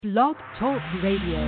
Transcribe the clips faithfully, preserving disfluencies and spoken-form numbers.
Blog Talk Radio.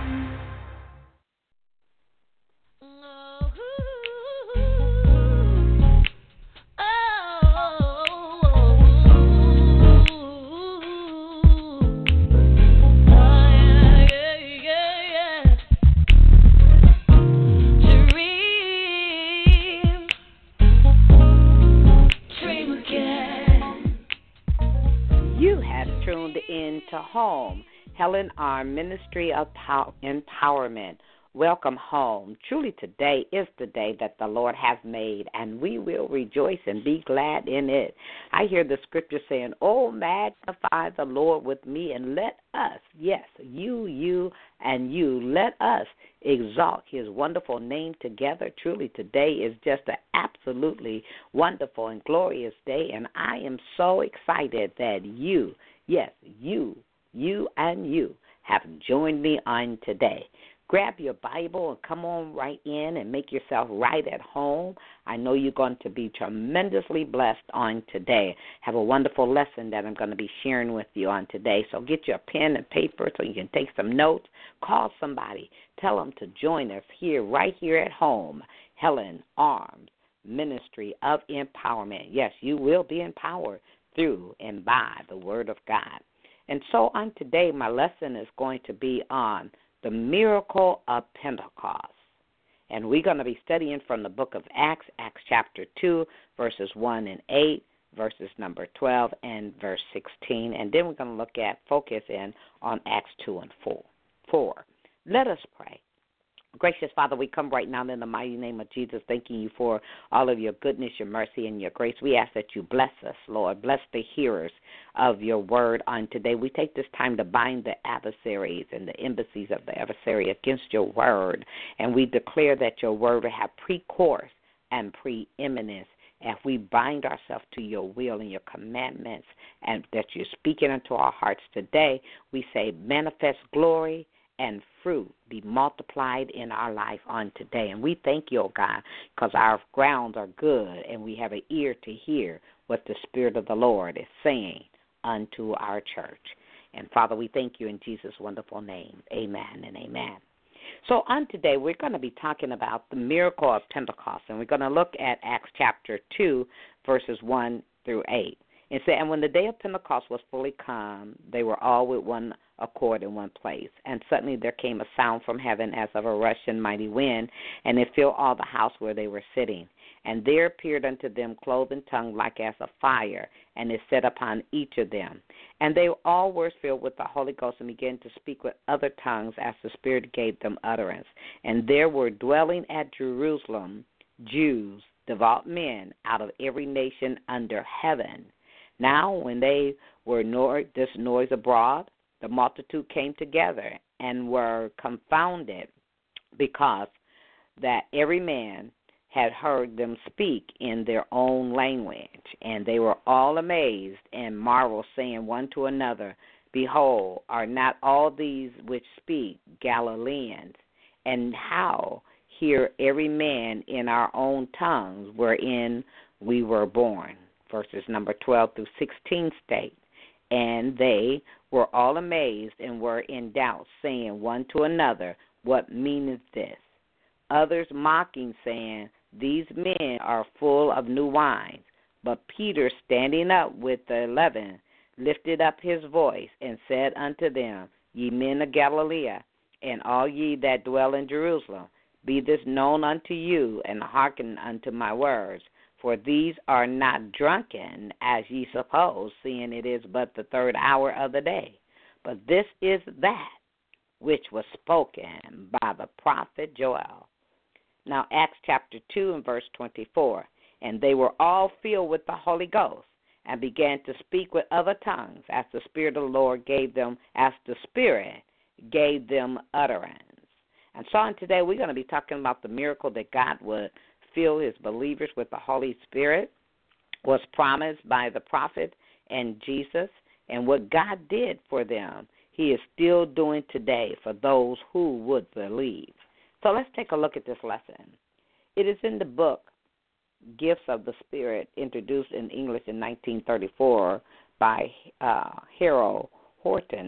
Into home, Helen R. Ministry of Pow- Empowerment. Welcome home. Truly today is the day that the Lord has made, and we will rejoice and be glad in it. I hear the scripture saying, "Oh, magnify the Lord with me, and let us," yes, you, you, and you, let us exalt his wonderful name together. Truly today is just an absolutely wonderful and glorious day, and I am so excited that you, yes, you, you and you have joined me on today. Grab your Bible and come on right in and make yourself right at home. I know you're going to be tremendously blessed on today. Have a wonderful lesson that I'm going to be sharing with you on today. So get your pen and paper so you can take some notes. Call somebody. Tell them to join us here, right here at home. Helen Arms Ministry of Empowerment. Yes, you will be empowered through and by the Word of God. And so on today, my lesson is going to be on the miracle of Pentecost. And we're going to be studying from the book of Acts, Acts chapter two, verses one and eight, verses number twelve and verse sixteen. And then we're going to look at, focus in on Acts two and four. four. Let us pray. Gracious Father, we come right now in the mighty name of Jesus, thanking you for all of your goodness, your mercy, and your grace. We ask that you bless us, Lord. Bless the hearers of your word on today. We take this time to bind the adversaries and the embassies of the adversary against your word, and we declare that your word will have pre-course and preeminence as we bind ourselves to your will and your commandments, and that you're speaking into our hearts today. We say manifest glory and fruit be multiplied in our life on today. And we thank you, oh God, because our grounds are good and we have an ear to hear what the Spirit of the Lord is saying unto our church. And Father, we thank you in Jesus' wonderful name. Amen and amen. So on today, we're going to be talking about the miracle of Pentecost, and we're going to look at Acts chapter two, verses one through eight. It said, "And when the day of Pentecost was fully come, they were all with one accord in one place. And suddenly there came a sound from heaven as of a rushing mighty wind, and it filled all the house where they were sitting. And there appeared unto them cloven tongue like as of fire, and it set upon each of them. And they all were filled with the Holy Ghost and began to speak with other tongues as the Spirit gave them utterance. And there were dwelling at Jerusalem Jews, devout men, out of every nation under heaven. Now, when they were no- this noise abroad, the multitude came together and were confounded, because that every man had heard them speak in their own language. And they were all amazed and marveled, saying one to another, Behold, are not all these which speak Galileans? And how hear every man in our own tongues wherein we were born?" Verses number twelve through sixteen state, "And they were all amazed and were in doubt, saying one to another, What meaneth this? Others mocking, saying, These men are full of new wine. But Peter, standing up with the eleven, lifted up his voice and said unto them, Ye men of Galilee, and all ye that dwell in Jerusalem, be this known unto you, and hearken unto my words. For these are not drunken, as ye suppose, seeing it is but the third hour of the day. But this is that which was spoken by the prophet Joel." Now, Acts chapter two and verse twenty-four. "And they were all filled with the Holy Ghost, and began to speak with other tongues, as the Spirit of the Lord gave them, as the Spirit gave them utterance." And so on today, we're going to be talking about the miracle that God would fill his believers with the Holy Spirit, was promised by the prophet and Jesus, and what God did for them, he is still doing today for those who would believe. So let's take a look at this lesson. It is in the book Gifts of the Spirit, introduced in English in nineteen thirty-four by uh, Harold Horton,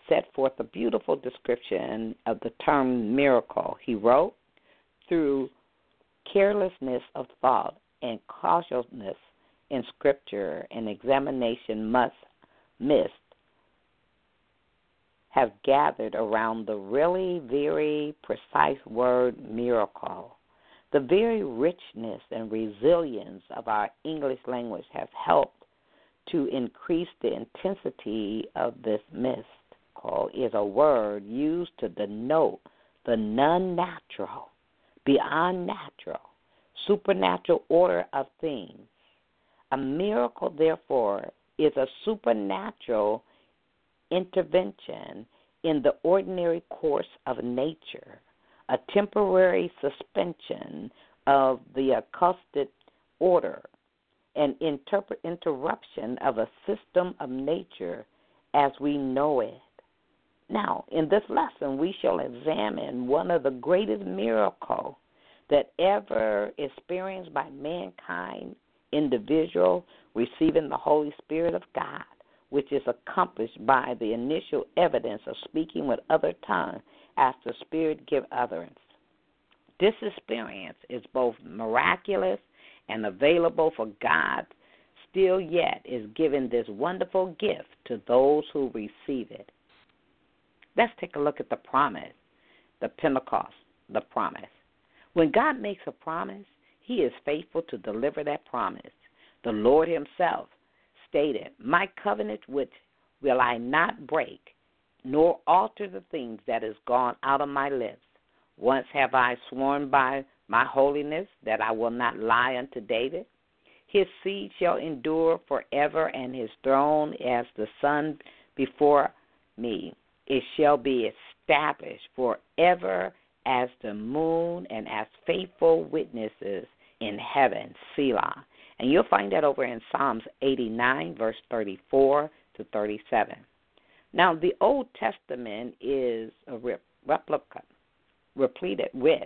set forth a beautiful description of the term miracle. He wrote, through carelessness of thought and cautiousness in Scripture and examination must missed, have gathered around the really very precise word miracle. The very richness and resilience of our English language has helped to increase the intensity of this mystical is a word used to denote the non-natural, beyond natural, supernatural order of things. A miracle, therefore, is a supernatural intervention in the ordinary course of nature, a temporary suspension of the accustomed order, an interp- interruption of a system of nature as we know it. Now, in this lesson, we shall examine one of the greatest miracles that ever experienced by mankind, individual receiving the Holy Spirit of God, which is accomplished by the initial evidence of speaking with other tongues as the Spirit give utterance. This experience is both miraculous and available for God, still yet is given this wonderful gift to those who receive it. Let's take a look at the promise, the Pentecost, the promise. When God makes a promise, He is faithful to deliver that promise. The Lord Himself stated, my covenant which will I not break, nor alter the things that is gone out of my lips. Once have I sworn by my holiness that I will not lie unto David. His seed shall endure forever, and his throne as the sun before me. It shall be established forever as the moon and as faithful witnesses in heaven, Selah. And you'll find that over in Psalms eighty-nine, verse thirty-four to thirty-seven. Now, the Old Testament is a replica, repleted with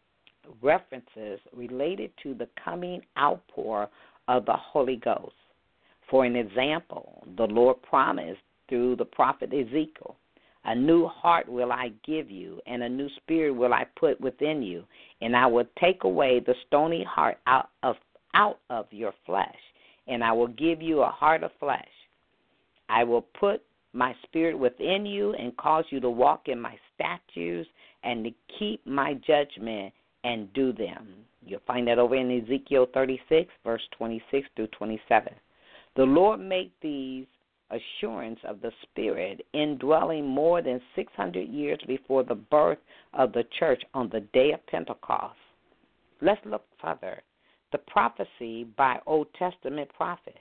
references related to the coming outpour of the Holy Ghost. For an example, the Lord promised through the prophet Ezekiel, a new heart will I give you, and a new spirit will I put within you, and I will take away the stony heart out of out of your flesh, and I will give you a heart of flesh. I will put my spirit within you and cause you to walk in my statutes and to keep my judgment and do them. You'll find that over in Ezekiel thirty-six, verse twenty-six through twenty-seven. The Lord made these assurance of the Spirit indwelling more than six hundred years before the birth of the church on the day of Pentecost. Let's look further. The prophecy by Old Testament prophet.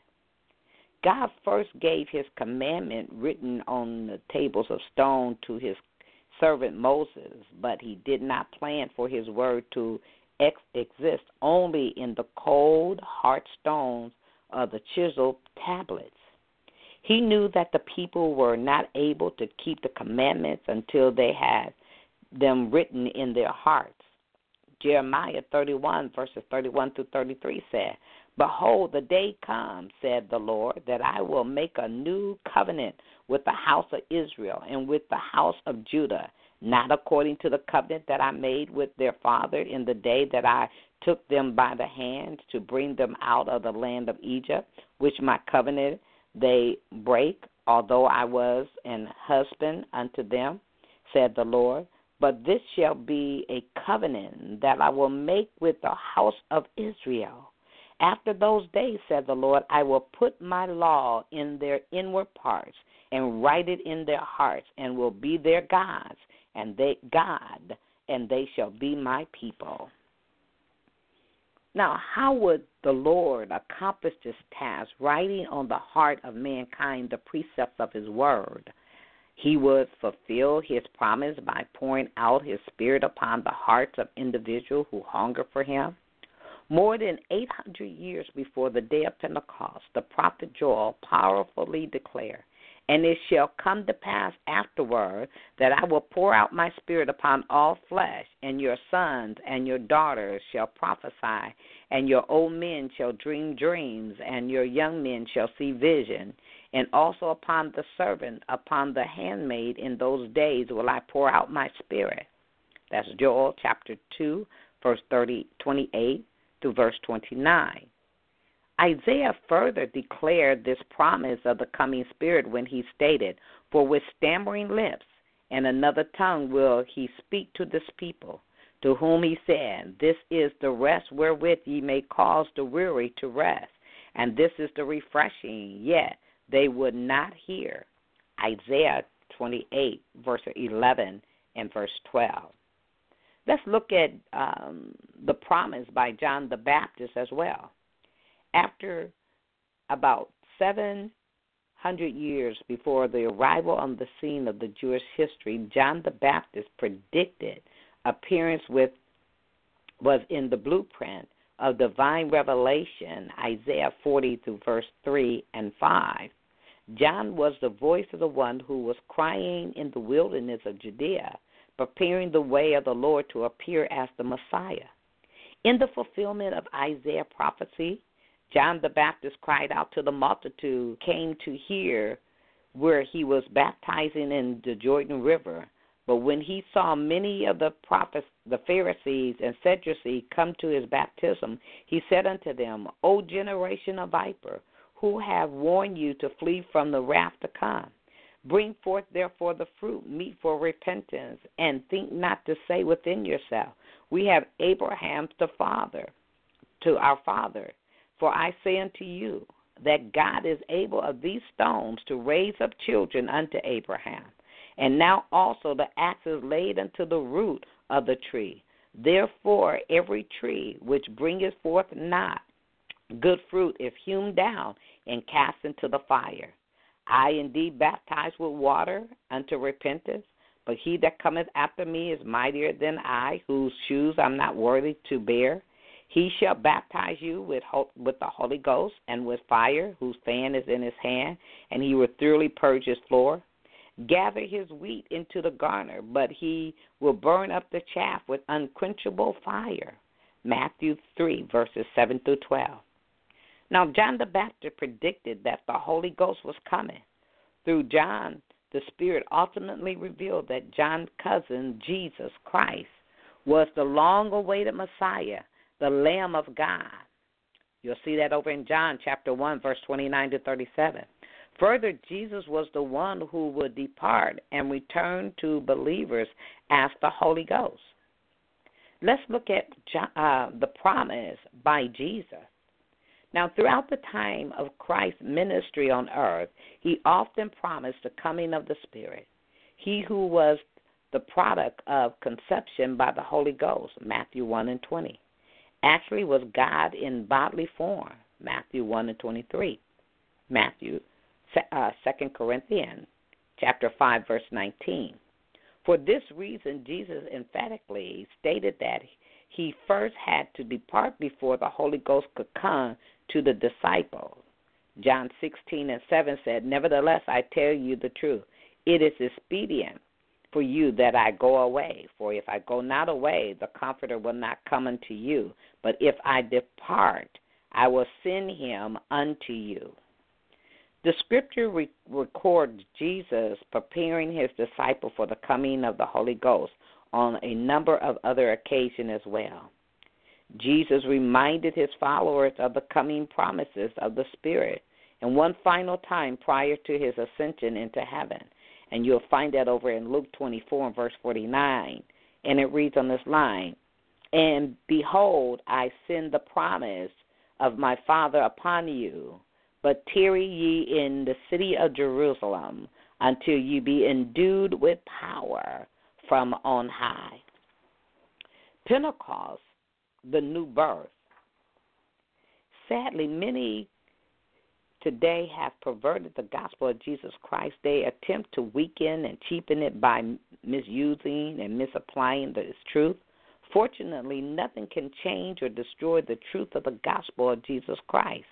God first gave his commandment written on the tables of stone to his servant Moses, but he did not plan for his word to ex- exist only in the cold, hard stones of the chiseled tablets. He knew that the people were not able to keep the commandments until they had them written in their hearts. Jeremiah thirty-one, verses thirty-one through thirty-three said, behold, the day comes, said the Lord, that I will make a new covenant with the house of Israel and with the house of Judah, not according to the covenant that I made with their father in the day that I took them by the hand to bring them out of the land of Egypt, which my covenant they break, although I was an husband unto them, said the Lord. But this shall be a covenant that I will make with the house of Israel. After those days, said the Lord, I will put my law in their inward parts and write it in their hearts, and will be their gods, and they God, and they shall be my people. Now, how would the Lord accomplish this task, writing on the heart of mankind the precepts of his word? He would fulfill his promise by pouring out his Spirit upon the hearts of individuals who hunger for him. More than eight hundred years before the day of Pentecost, the prophet Joel powerfully declared, and it shall come to pass afterward that I will pour out my Spirit upon all flesh, and your sons and your daughters shall prophesy, and your old men shall dream dreams, and your young men shall see vision. And also upon the servant, upon the handmaid in those days will I pour out my spirit. That's Joel chapter two, verse thirty, twenty-eight through verse twenty-nine. Isaiah further declared this promise of the coming Spirit when he stated, "For with stammering lips and another tongue will he speak to this people, to whom he said, This is the rest wherewith ye may cause the weary to rest, and this is the refreshing, yet they would not hear." Isaiah twenty-eight, verse eleven and verse twelve. Let's look at um, the promise by John the Baptist as well. After about seven hundred years before the arrival on the scene of the Jewish history, John the Baptist predicted appearance with was in the blueprint of divine revelation, Isaiah forty through verse three and five. John was the voice of the one who was crying in the wilderness of Judea, preparing the way of the Lord to appear as the Messiah. In the fulfillment of Isaiah prophecy, John the Baptist cried out to the multitude, came to hear where he was baptizing in the Jordan River. But when he saw many of the prophets, the Pharisees and Sadducees, come to his baptism, he said unto them, O generation of viper, who have warned you to flee from the wrath to come? Bring forth therefore the fruit, meet for repentance, and think not to say within yourself, We have Abraham the father, to our father. For I say unto you, that God is able of these stones to raise up children unto Abraham. And now also the axe is laid unto the root of the tree. Therefore every tree which bringeth forth not good fruit is hewn down and cast into the fire. I indeed baptize with water unto repentance, but he that cometh after me is mightier than I, whose shoes I'm not worthy to bear. He shall baptize you with with the Holy Ghost and with fire, whose fan is in his hand, and he will thoroughly purge his floor. Gather his wheat into the garner, but he will burn up the chaff with unquenchable fire. Matthew three, verses seven through twelve. Now, John the Baptist predicted that the Holy Ghost was coming. Through John, the Spirit ultimately revealed that John's cousin, Jesus Christ, was the long-awaited Messiah, the Lamb of God. You'll see that over in John chapter one, verse twenty-nine to thirty-seven. Further, Jesus was the one who would depart and return to believers as the Holy Ghost. Let's look at uh, the promise by Jesus. Now, throughout the time of Christ's ministry on earth, he often promised the coming of the Spirit. He who was the product of conception by the Holy Ghost, Matthew one and twenty, actually was God in bodily form, Matthew one and twenty-three. Matthew, uh, Second Corinthians, chapter five, verse nineteen. For this reason, Jesus emphatically stated that he first had to depart before the Holy Ghost could come to the disciples. John sixteen and seven said, Nevertheless, I tell you the truth. It is expedient for you that I go away. For if I go not away, the Comforter will not come unto you. But if I depart, I will send him unto you. The Scripture re- records Jesus preparing his disciple for the coming of the Holy Ghost on a number of other occasions as well. Jesus reminded his followers of the coming promises of the Spirit and one final time prior to his ascension into heaven. And you'll find that over in Luke twenty-four and verse forty-nine. And it reads on this line, And behold, I send the promise of my Father upon you, but tarry ye in the city of Jerusalem until you be endued with power from on high. Pentecost, the new birth. Sadly, many today have perverted the gospel of Jesus Christ. They attempt to weaken and cheapen it by misusing and misapplying its truth. Fortunately, nothing can change or destroy the truth of the gospel of Jesus Christ.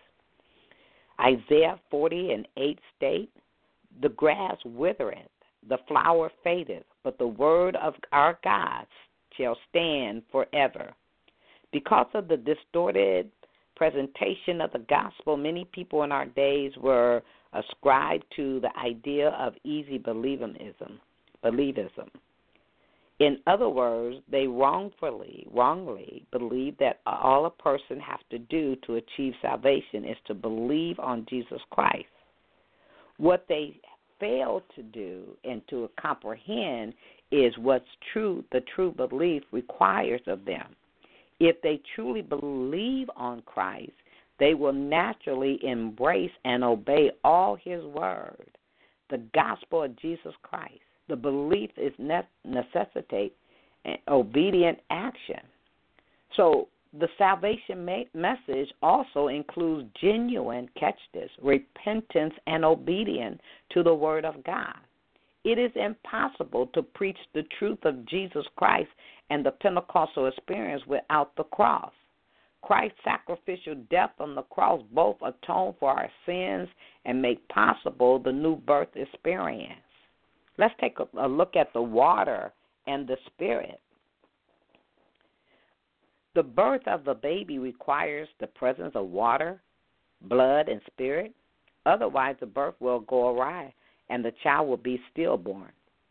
Isaiah forty and eight state, The grass withereth, the flower fadeth, but the word of our God shall stand forever. Because of the distorted presentation of the gospel, many people in our days were ascribe to the idea of easy believism. believism. In other words, they wrongfully, wrongly believe that all a person has to do to achieve salvation is to believe on Jesus Christ. What they fail to do and to comprehend is what's true, the true belief requires of them. If they truly believe on Christ, they will naturally embrace and obey all his word, the gospel of Jesus Christ. The belief is ne- necessitate an obedient action. So the salvation ma- message also includes genuine, catch this, repentance and obedience to the word of God. It is impossible to preach the truth of Jesus Christ and the Pentecostal experience without the cross. Christ's sacrificial death on the cross both atone for our sins and make possible the new birth experience. Let's take a, a look at the water and the spirit. The birth of the baby requires the presence of water, blood, and spirit. Otherwise, the birth will go awry and the child will be stillborn.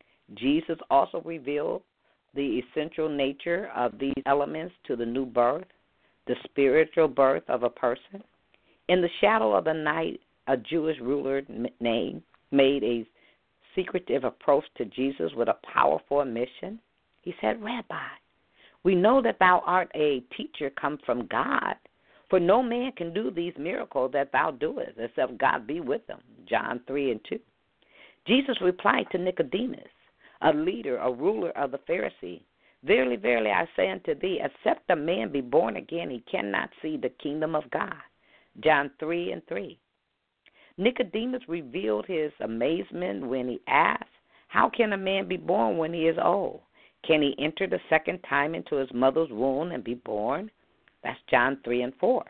Jesus also revealed the essential nature of these elements to the new birth, the spiritual birth of a person. In the shadow of the night, a Jewish ruler named made a secretive approach to Jesus with a powerful mission. He said, Rabbi, we know that thou art a teacher come from God, for no man can do these miracles that thou doest, except God be with them. John three and two. Jesus replied to Nicodemus, a leader, a ruler of the Pharisees, Verily, verily, I say unto thee, except a man be born again, he cannot see the kingdom of God. John three and three. Nicodemus revealed his amazement when he asked, how can a man be born when he is old? Can he enter the second time into his mother's womb and be born? That's John three and four.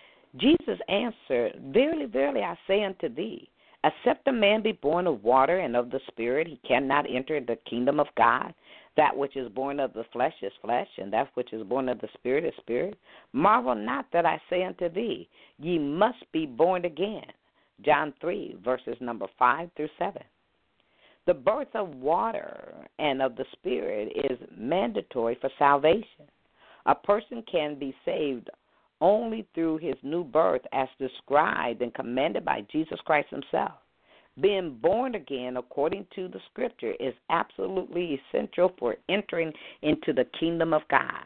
Jesus answered, Verily, verily, I say unto thee, except a man be born of water and of the Spirit, he cannot enter the kingdom of God. That which is born of the flesh is flesh, and that which is born of the Spirit is spirit. Marvel not that I say unto thee, ye must be born again. John three, verses number five through seven. The birth of water and of the Spirit is mandatory for salvation. A person can be saved only through his new birth as described and commanded by Jesus Christ himself. Being born again, according to the Scripture, is absolutely essential for entering into the kingdom of God.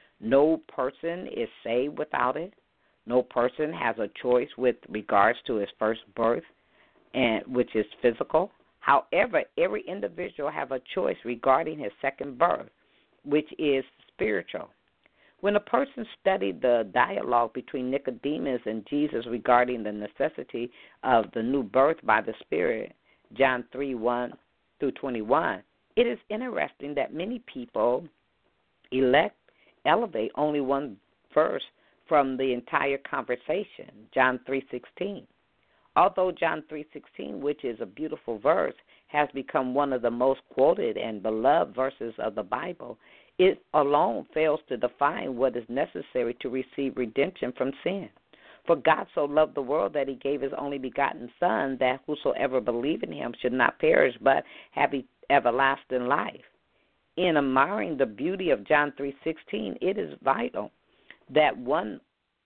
No person is saved without it. No person has a choice with regards to his first birth, and which is physical. However, every individual has a choice regarding his second birth, which is spiritual. When a person studied the dialogue between Nicodemus and Jesus regarding the necessity of the new birth by the Spirit, John three, one through twenty-one, it is interesting that many people elect, elevate only one verse from the entire conversation, John three sixteen. Although John three sixteen, which is a beautiful verse, has become one of the most quoted and beloved verses of the Bible, it alone fails to define what is necessary to receive redemption from sin. For God so loved the world that he gave his only begotten Son, that whosoever believe in him should not perish but have everlasting life. In admiring the beauty of John three sixteen, it is vital that one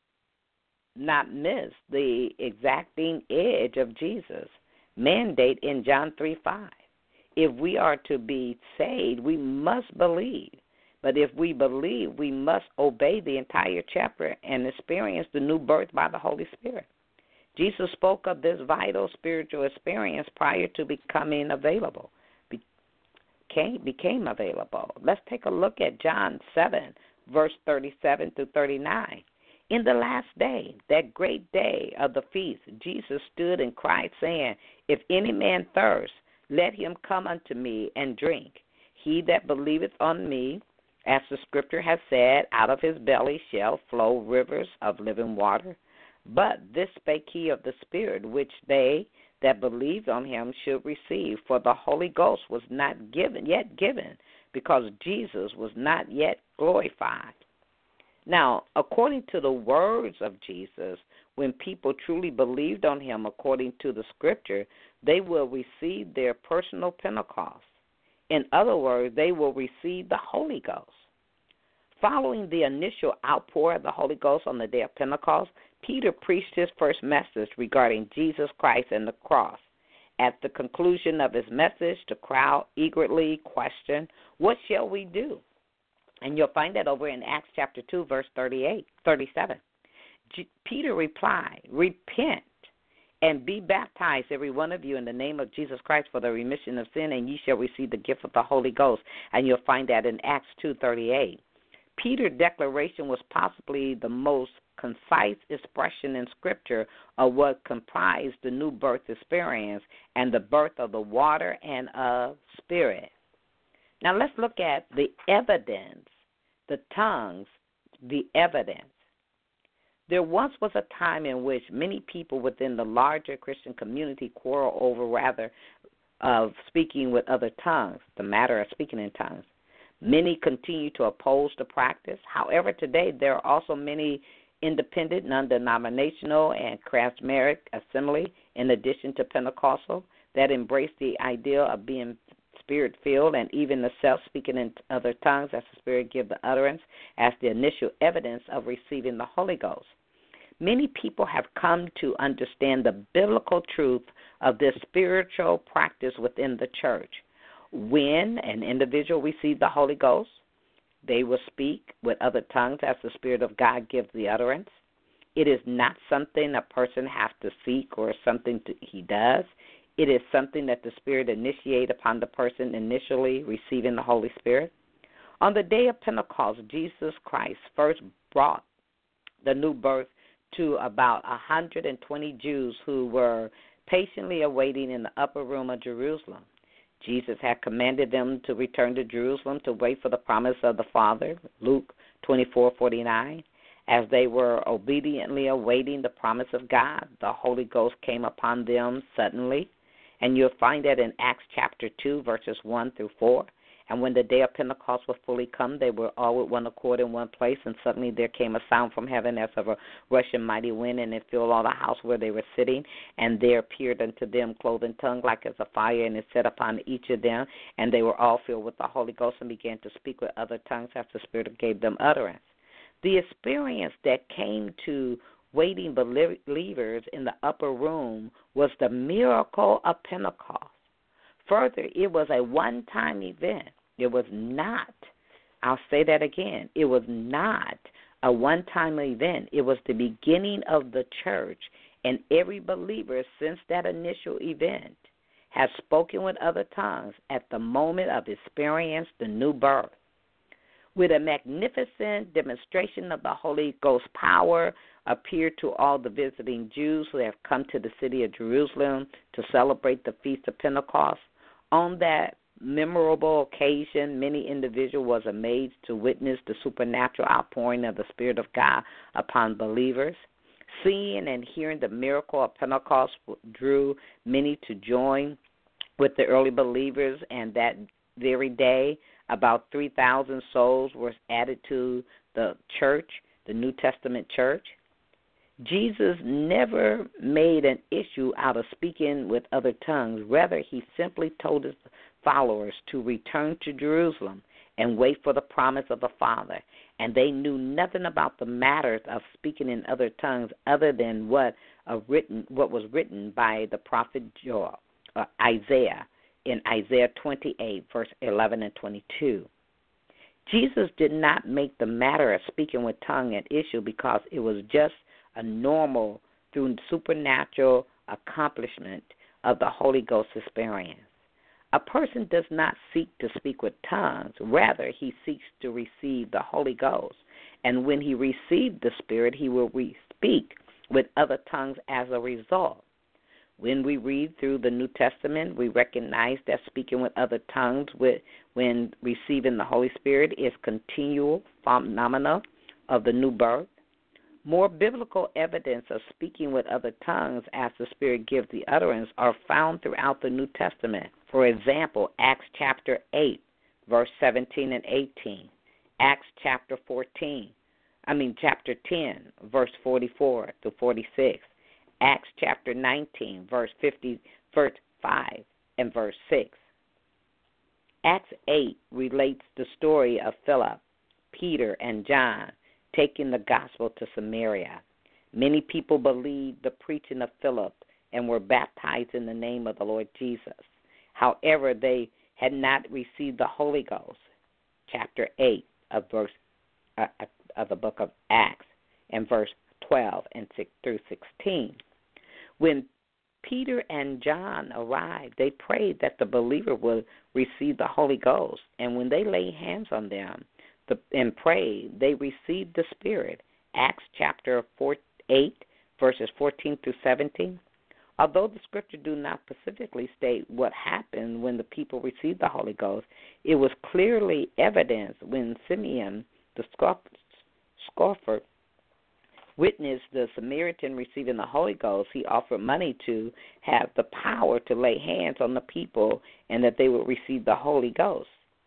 not miss the exacting edge of Jesus' mandate in John three five. If we are to be saved, we must believe. But if we believe, we must obey the entire chapter and experience the new birth by the Holy Spirit. Jesus spoke of this vital spiritual experience prior to becoming available, became, became available. Let's take a look at John seven, verse thirty-seven through thirty-nine. In the last day, that great day of the feast, Jesus stood and cried, saying, If any man thirst, let him come unto me and drink. He that believeth on me, as the Scripture has said, out of his belly shall flow rivers of living water. But this spake he of the Spirit, which they that believed on him should receive. For the Holy Ghost was not given yet given, because Jesus was not yet glorified. Now, according to the words of Jesus, When people truly believed on him according to the scripture, they will receive their personal Pentecost. In other words, they will receive the Holy Ghost. Following the initial outpour of the Holy Ghost on the day of Pentecost, Peter preached his first message regarding Jesus Christ and the cross. At the conclusion of his message, the crowd eagerly questioned, "What shall we do?" And you'll find that over in Acts chapter two, verse thirty-eight, thirty-seven. G- Peter replied, "Repent and be baptized, every one of you, in the name of Jesus Christ for the remission of sin, and ye shall receive the gift of the Holy Ghost." And you'll find that in Acts two thirty-eight. Peter's declaration was possibly the most concise expression in Scripture of what comprised the new birth experience and the birth of the water and of spirit. Now let's look at the evidence, the tongues, the evidence. There once was a time in which many people within the larger Christian community quarrel over rather of speaking with other tongues, the matter of speaking in tongues. Many continue to oppose the practice. However, today there are also many independent, non-denominational, and charismatic assembly, in addition to Pentecostal, that embrace the idea of being Spirit-filled and even the self-speaking in other tongues as the Spirit give the utterance as the initial evidence of receiving the Holy Ghost. Many people have come to understand the biblical truth of this spiritual practice within the church. When an individual receives the Holy Ghost, they will speak with other tongues as the Spirit of God gives the utterance. It is not something a person has to seek or something to, he does. It is something that the Spirit initiates upon the person initially receiving the Holy Spirit. On the day of Pentecost, Jesus Christ first brought the new birth to about one hundred twenty Jews who were patiently awaiting in the upper room of Jerusalem. Jesus had commanded them to return to Jerusalem to wait for the promise of the Father, Luke twenty-four forty-nine. As they were obediently awaiting the promise of God, the Holy Ghost came upon them suddenly. And you'll find that in Acts chapter two, verses one through four. And when the day of Pentecost was fully come, they were all with one accord in one place, and suddenly there came a sound from heaven as of a rushing mighty wind, and it filled all the house where they were sitting. And there appeared unto them cloven tongue like as a fire, and it set upon each of them. And they were all filled with the Holy Ghost and began to speak with other tongues as the Spirit gave them utterance. The experience that came to waiting believers in the upper room was the miracle of Pentecost. Further, it was a one-time event. It was not, I'll say that again, it was not a one-time event. It was the beginning of the church, and every believer since that initial event has spoken with other tongues at the moment of experience the new birth. With a magnificent demonstration of the Holy Ghost power appeared to all the visiting Jews who have come to the city of Jerusalem to celebrate the Feast of Pentecost. On that memorable occasion, many individuals was amazed to witness the supernatural outpouring of the Spirit of God upon believers. Seeing and hearing the miracle of Pentecost drew many to join with the early believers, and that very day, about three thousand souls were added to the church, the New Testament church. Jesus never made an issue out of speaking with other tongues. Rather, he simply told his followers to return to Jerusalem and wait for the promise of the Father. And they knew nothing about the matters of speaking in other tongues other than what, uh, written, what was written by the prophet Joel, uh, Isaiah, in Isaiah twenty-eight, verse eleven and twenty-two. Jesus did not make the matter of speaking with tongue an issue because it was just a normal, through supernatural accomplishment of the Holy Ghost experience. A person does not seek to speak with tongues. Rather, he seeks to receive the Holy Ghost. And when he received the Spirit, he will re- speak with other tongues as a result. When we read through the New Testament, we recognize that speaking with other tongues with, when receiving the Holy Spirit is continual phenomena of the new birth. More biblical evidence of speaking with other tongues as the Spirit gives the utterance are found throughout the New Testament. For example, Acts chapter eight, verse seventeen and eighteen, Acts chapter fourteen, I mean, chapter ten, verse forty-four to forty-six. Acts chapter nineteen, verse fifty, verse five and verse six. Acts eight relates the story of Philip, Peter, and John taking the gospel to Samaria. Many people believed the preaching of Philip and were baptized in the name of the Lord Jesus. However, they had not received the Holy Ghost. Chapter eight of verse uh, of the book of Acts and verse twelve and six through sixteen. When Peter and John arrived, they prayed that the believer would receive the Holy Ghost, and when they laid hands on them the, and prayed, they received the Spirit. Acts chapter four, eight, verses fourteen through seventeen. Although the Scripture do not specifically state what happened when the people received the Holy Ghost, it was clearly evident when Simeon, the scoffer, witnessed the Samaritan receiving the Holy Ghost. He offered money to have the power to lay hands on the people and that they would receive the Holy Ghost.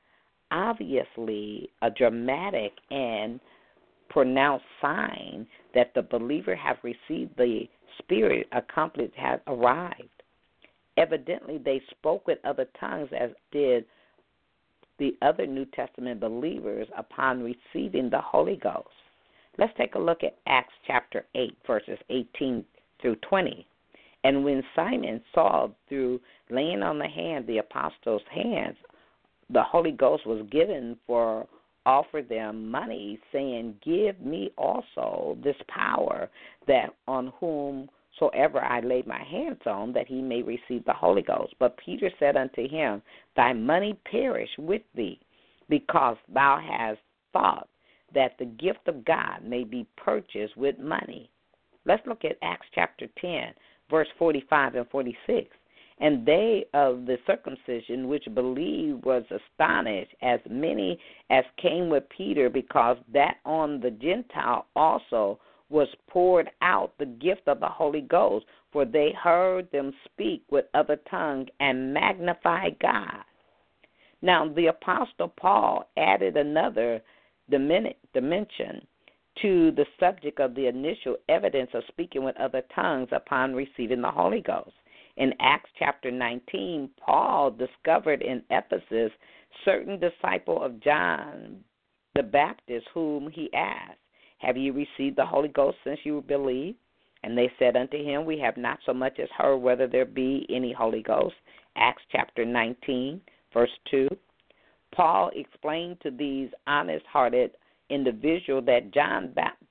Obviously, a dramatic and pronounced sign that the believer have received the Spirit accomplished has arrived. Evidently, they spoke with other tongues as did the other New Testament believers upon receiving the Holy Ghost. Let's take a look at Acts chapter eight, verses eighteen through twenty. And when Simon saw through laying on the hand the apostles' hands, the Holy Ghost was given for offer them money, saying, Give me also this power, that on whomsoever I lay my hands on, that he may receive the Holy Ghost. But Peter said unto him, Thy money perish with thee, because thou hast thought that the gift of God may be purchased with money. Let's look at Acts chapter ten, verse forty-five and forty-six. And they of the circumcision which believed was astonished, as many as came with Peter, because that on the Gentile also was poured out the gift of the Holy Ghost, for they heard them speak with other tongues and magnify God. Now, the Apostle Paul added another dimension to the subject of the initial evidence of speaking with other tongues upon receiving the Holy Ghost. In Acts chapter nineteen, Paul discovered in Ephesus certain disciple of John the Baptist, whom he asked, Have you received the Holy Ghost since you believed? And they said unto him, We have not so much as heard whether there be any Holy Ghost. Acts chapter nineteen, verse two. Paul explained to these honest-hearted individuals that John's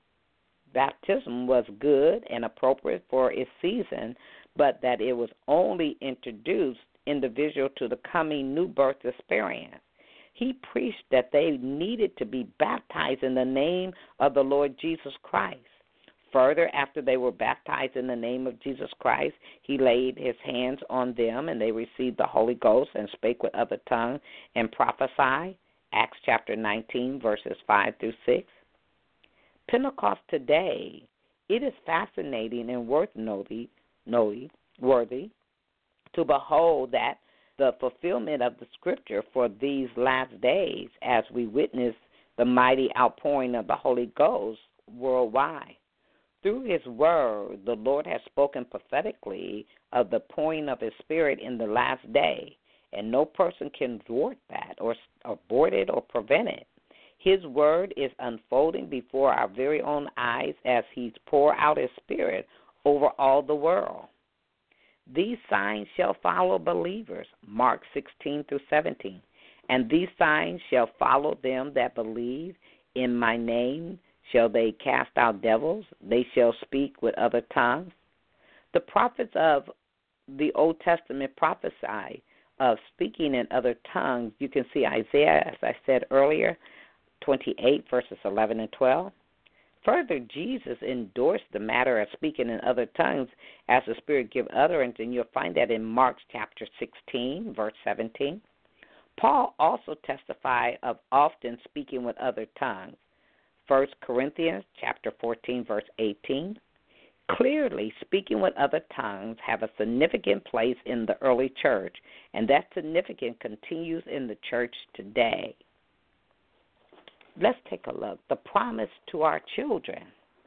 baptism was good and appropriate for its season, but that it was only introduced individual to the coming new birth experience. He preached that they needed to be baptized in the name of the Lord Jesus Christ. Further, after they were baptized in the name of Jesus Christ, he laid his hands on them, and they received the Holy Ghost and spake with other tongues and prophesied. Acts chapter nineteen, verses five through six. Pentecost today, it is fascinating and worth noting worthy to behold that the fulfillment of the Scripture for these last days, as we witness the mighty outpouring of the Holy Ghost worldwide. Through his word, the Lord has spoken prophetically of the pouring of his Spirit in the last day, and no person can thwart that or abort it or prevent it. His word is unfolding before our very own eyes as he's poured out his Spirit over all the world. These signs shall follow believers, Mark sixteen through seventeen. And these signs shall follow them that believe. In my name shall they cast out devils. They shall speak with other tongues. The prophets of the Old Testament prophesy of speaking in other tongues. You can see Isaiah, as I said earlier, twenty-eight, verses eleven and twelve. Further, Jesus endorsed the matter of speaking in other tongues as the Spirit give utterance, and you'll find that in Mark chapter sixteen, verse seventeen. Paul also testified of often speaking with other tongues. First Corinthians chapter fourteen, verse eighteen. Clearly, speaking with other tongues have a significant place in the early church, and that significance continues in the church today. let's take a look. The promise to our children.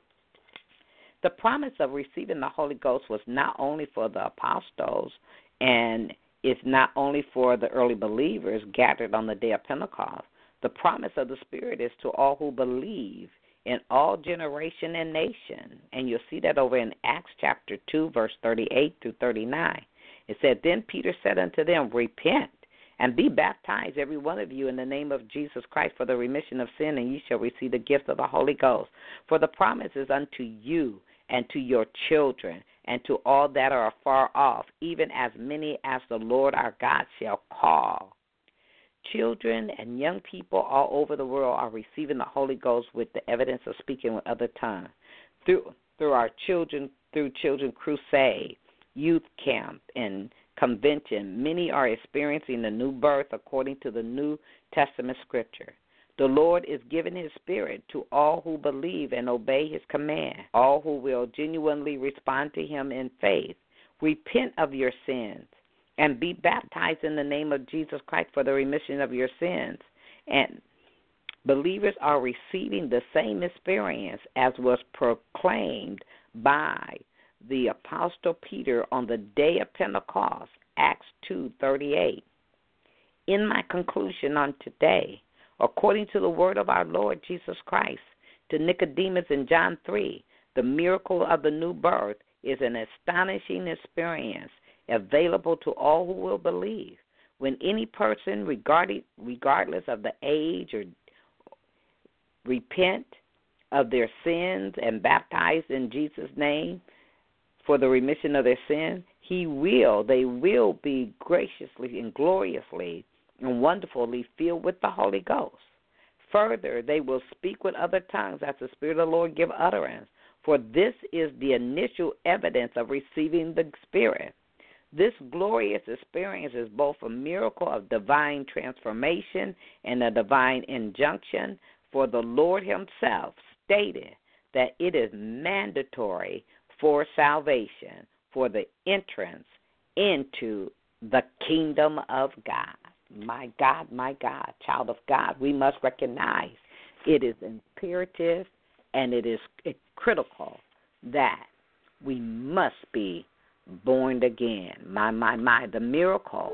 The promise of receiving the Holy Ghost was not only for the apostles, and it's not only for the early believers gathered on the day of Pentecost. The promise of the Spirit is to all who believe in all generation and nation. And you'll see that over in Acts chapter two, verse thirty-eight through thirty-nine. It said, Then Peter said unto them, Repent, and be baptized, every one of you, in the name of Jesus Christ for the remission of sin, and ye shall receive the gift of the Holy Ghost. For the promise is unto you and to your children, and to all that are afar off, even as many as the Lord our God shall call. Children and young people all over the world are receiving the Holy Ghost with the evidence of speaking with other tongues. Through through our children, through Children Crusade, youth camp, and convention, many are experiencing the new birth according to the New Testament scripture. The Lord is giving his Spirit to all who believe and obey his command, all who will genuinely respond to him in faith. Repent of your sins and be baptized in the name of Jesus Christ for the remission of your sins. And believers are receiving the same experience as was proclaimed by the Apostle Peter on the day of Pentecost, Acts two thirty-eight. In my conclusion on today, according to the word of our Lord Jesus Christ, to Nicodemus in John three, the miracle of the new birth is an astonishing experience available to all who will believe. When any person, regardless of the age, or repent of their sins and baptized in Jesus' name for the remission of their sins, he will, they will be graciously and gloriously and wonderfully filled with the Holy Ghost. Further, they will speak with other tongues as the Spirit of the Lord give utterance, for this is the initial evidence of receiving the Spirit. This glorious experience is both a miracle of divine transformation and a divine injunction, for the Lord himself stated that it is mandatory for salvation, for the entrance into the kingdom of God. My God, my God, child of God, we must recognize it is imperative and it is critical that we must be born again. My, my, my, the miracle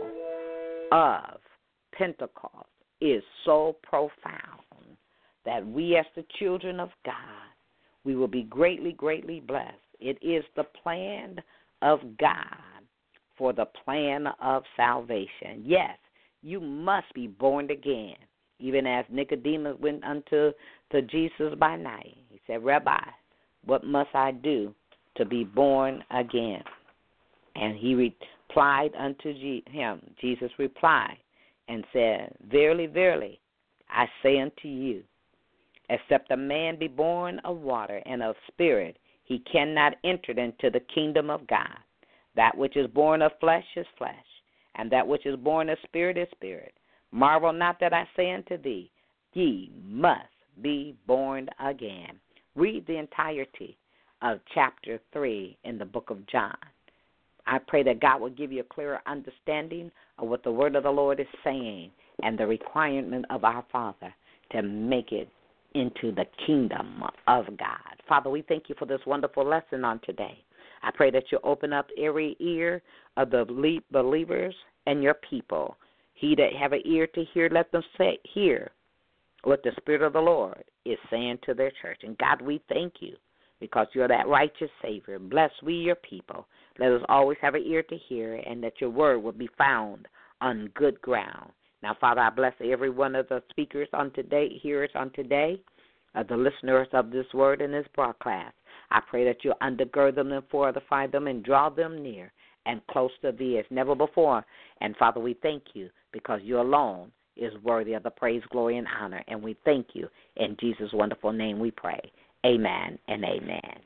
of Pentecost is so profound that we as the children of God, we will be greatly, greatly blessed. It is the plan of God for the plan of salvation. Yes, you must be born again, even as Nicodemus went unto to Jesus by night. He said, Rabbi, what must I do to be born again? And he replied unto him, Jesus replied and said, Verily, verily, I say unto you, except a man be born of water and of spirit, he cannot enter into the kingdom of God. That which is born of flesh is flesh, and that which is born of spirit is spirit. Marvel not that I say unto thee, ye must be born again. Read the entirety of chapter three in the book of John. I pray that God will give you a clearer understanding of what the word of the Lord is saying and the requirement of our Father to make it into the kingdom of God. Father, we thank you for this wonderful lesson on today. I pray that you open up every ear of the believers and your people. He that have an ear to hear, let them say, hear what the Spirit of the Lord is saying to their church. And God, we thank you because you're that righteous Savior. Bless we your people. Let us always have an ear to hear, and that your word will be found on good ground. Now, Father, I bless every one of the speakers on today, hearers on today, uh, the listeners of this word and this broadcast. I pray that you undergird them and fortify them and draw them near and close to thee as never before. And, Father, we thank you because you alone is worthy of the praise, glory, and honor. And we thank you. In Jesus' wonderful name we pray. Amen and amen.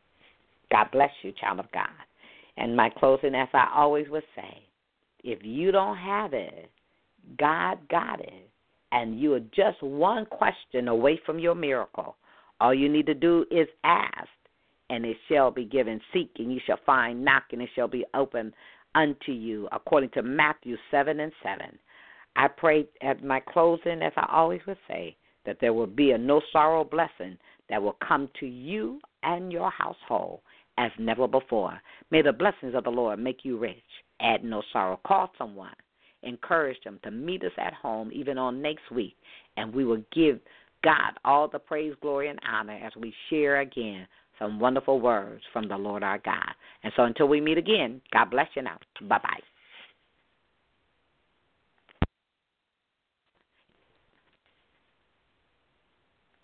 God bless you, child of God. And my closing, as I always would say, if you don't have it, God got it. And you are just one question away from your miracle. All you need to do is ask, and it shall be given. Seek, and you shall find. Knock, and it shall be opened unto you, according to Matthew seven and seven. I pray at my closing, as I always would say, that there will be a no sorrow blessing that will come to you and your household as never before. May the blessings of the Lord make you rich, add no sorrow. Call someone, encourage them to meet us at home even on next week, and we will give God all the praise, glory, and honor as we share again some wonderful words from the Lord our God. And so until we meet again, God bless you now. Bye-bye.